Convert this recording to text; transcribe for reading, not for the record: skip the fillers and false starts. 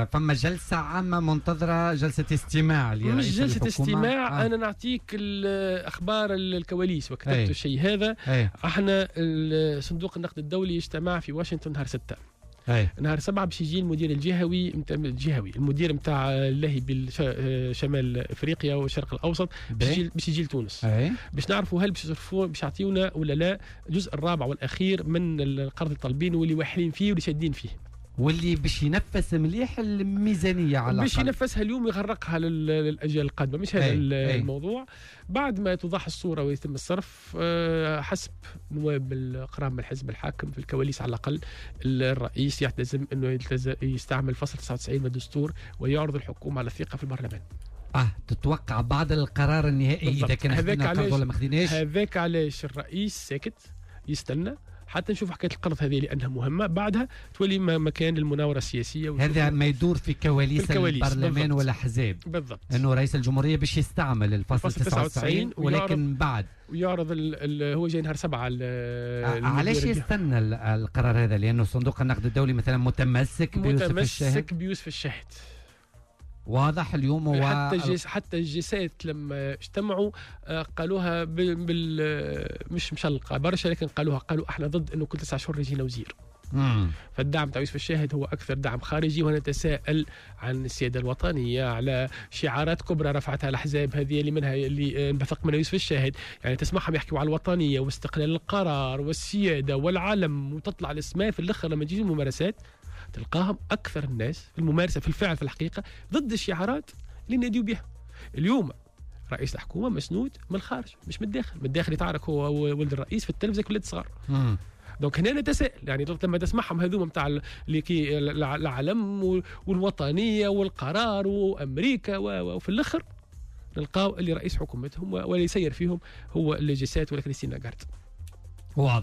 فما جلسة عامة منتظرة، جلسة استماع مش جلسة استماع. أنا نعطيك أخبار الكواليس وكتبت الشيء هذا. احنا صندوق النقد الدولي اجتمع في واشنطن نهار 6. نهار 7 باش يجي المدير المدير نتاع اللهي بالشمال افريقيا والشرق الاوسط باش يجي لتونس باش نعرفوا هل باش يعطيونا ولا لا الجزء الرابع والاخير من القرض الطالبين واللي واحلين فيه واللي شادين فيه، واللي باش ينفس مليح الميزانيه على باش ينفسها اليوم ويغرقها للاجيال القادمه. مش هذا الموضوع. بعد ما توضح الصوره ويتم الصرف حسب نواب القرام الحزب الحاكم في الكواليس على الاقل، الرئيس يلتزم انه يستعمل فصل 99 من الدستور ويعرض الحكومه على الثقه في البرلمان. تتوقع بعد القرار النهائي اذا كان اخذنا القرض ولا ما اخذناش؟ هذاك علاش الرئيس ساكت يستنى حتى نشوف حكايه القرض هذه لانها مهمه، بعدها تولي مكان للمناوره السياسيه. هذا ما يدور في كواليس البرلمان والاحزاب بالضبط، انه رئيس الجمهوريه باش يستعمل الفصل 99 ولكن بعد ويعرض هو جاي نهار 7. علاش يستنى القرار هذا؟ لانه صندوق النقد الدولي مثلا متمسك بيوسف الشاهد. واضح اليوم هو حتى الجسات لما اجتمعوا قالوها مش مشلقه برشا، لكن قالوا احنا ضد انه كل 9 شهور يجينا وزير. فالدعم تاع يوسف الشاهد هو اكثر دعم خارجي، ونتساءل عن السياده الوطنيه على شعارات كبرى رفعتها الاحزاب هذه اللي انبثق منها يوسف الشاهد، يعني تسمعهم يحكوا على الوطنيه واستقلال القرار والسياده والعلم، وتطلع الاسماء في الاخر لما تجي الممارسات تلقاهم اكثر الناس في الممارسه في الفعل في الحقيقه ضد الشعارات اللي ناديوا بها. اليوم رئيس الحكومه مسنود من الخارج مش من الداخل، من الداخل يتعارك هو ولد الرئيس في التلفزه كولاد صغار. دونك هنا نتساءل، يعني لما تسمعهم هذوما نتاع العلم والوطنيه والقرار وامريكا وفي الاخر نلقاو اللي رئيس حكومتهم واللي يسير فيهم هو اللي جسات ولا كريستينا غارد.